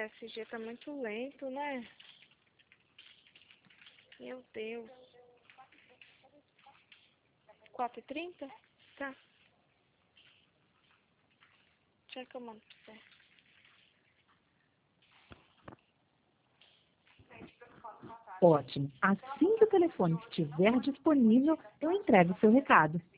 TSG tá muito lento, né? Meu Deus. 4h30? Tá. Já que eu mando pra você. Ótimo. Assim que o telefone estiver disponível, eu entrego o seu recado.